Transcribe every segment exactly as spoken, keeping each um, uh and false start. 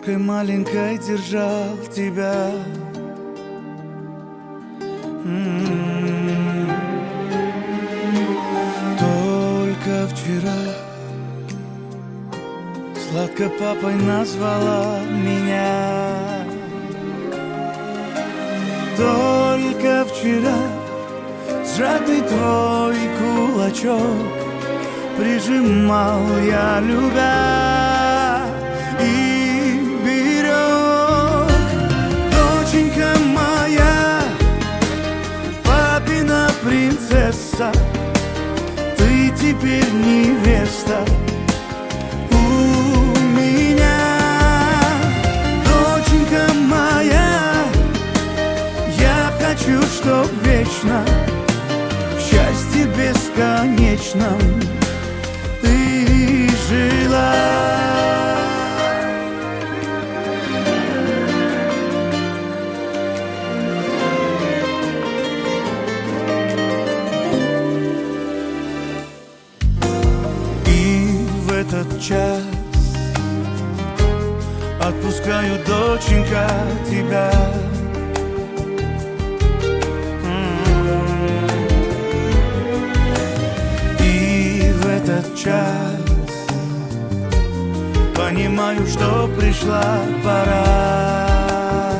ладошкой маленькой держал тебя. М-м-м. Только вчера сладко папой назвала меня. Только вчера сжатый твой кулачок прижимал я, любя и берег. Доченька моя, папина принцесса, ты теперь невеста у меня. Доченька моя, я хочу, чтоб вечно в счастье бесконечном ты жила. И в этот час отпускаю, доченька, тебя. Час понимаю, что пришла пора.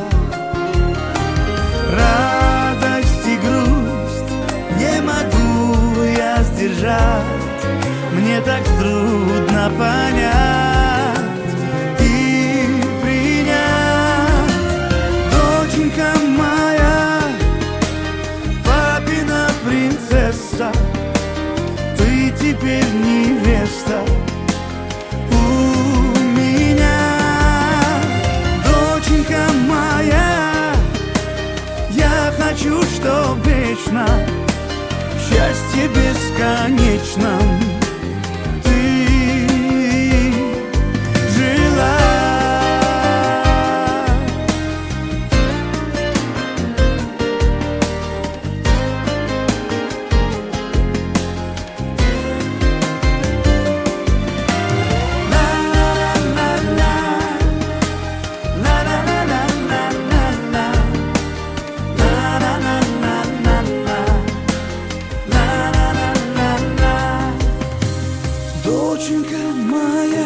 Радость и грусть не могу я сдержать, мне так трудно понять и принять. Доченька моя, папина принцесса, ты теперь невеста у меня. Доченька моя, я хочу, чтоб вечно в счастье бесконечном ты жила. Доченька моя,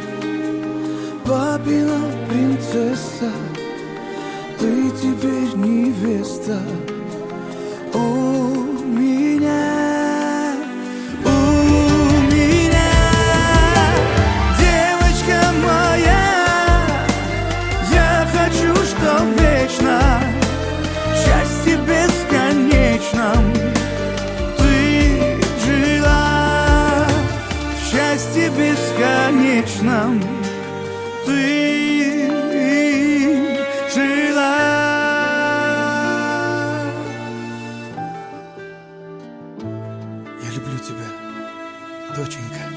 папина принцесса, ты теперь невеста у меня, у меня. Девочка моя, я хочу, чтоб вечно в счастье бесконечном ты жила. В счастье бесконечном ты жила. Я люблю тебя, доченька.